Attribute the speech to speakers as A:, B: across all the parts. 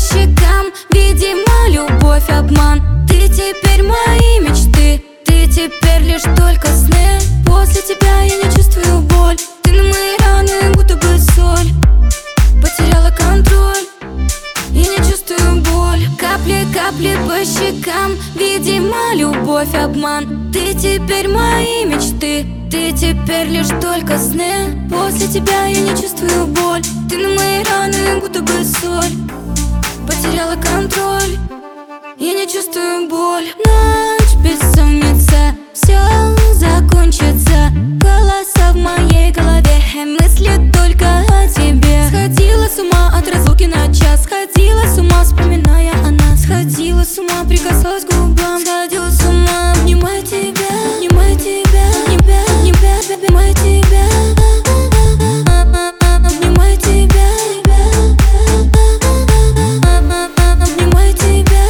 A: щекам, видимо, любовь обман. Ты теперь мои мечты, ты теперь лишь только сны. После тебя я не чувствую боль, ты на мои раны будто бы соль. Потеряла контроль, я не чувствую боль. Капли, капли по щекам, видимо, любовь обман. Ты теперь мои мечты, ты теперь лишь только сны. После тебя я не чувствую боль, ты на мои раны будто бы соль. Потеряла контроль, я не чувствую боль. Ночь, бессонница, все закончится. Голоса в моей голове, мысли только о тебе. Сходила с ума от разлуки на час, сходила с ума, вспоминая о нас. Сходила с ума, прикасалась к губам, сходила с ума, обнимая тебя, обнимая тебя, обнимая тебя, обнимая тебя, обнимая тебя.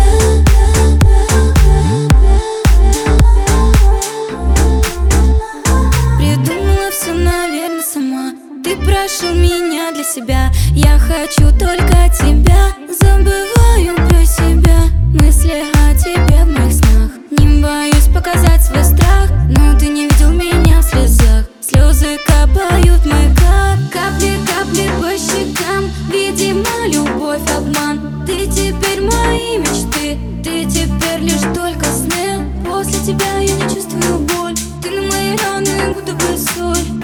A: Придумала все, наверное, сама. Ты прошел меня для себя, я хочу только тебя. Забываю про себя, мысли о тебе в моих снах. Не боюсь показать свой страх, но ты не видел меня в слезах. Слезы капают в мой кап, капли, капли по щекам. Видимо, любовь обман. Ты теперь мои мечты, ты теперь лишь только сны. После тебя я не чувствую боль, ты на мои раны будто бы соль.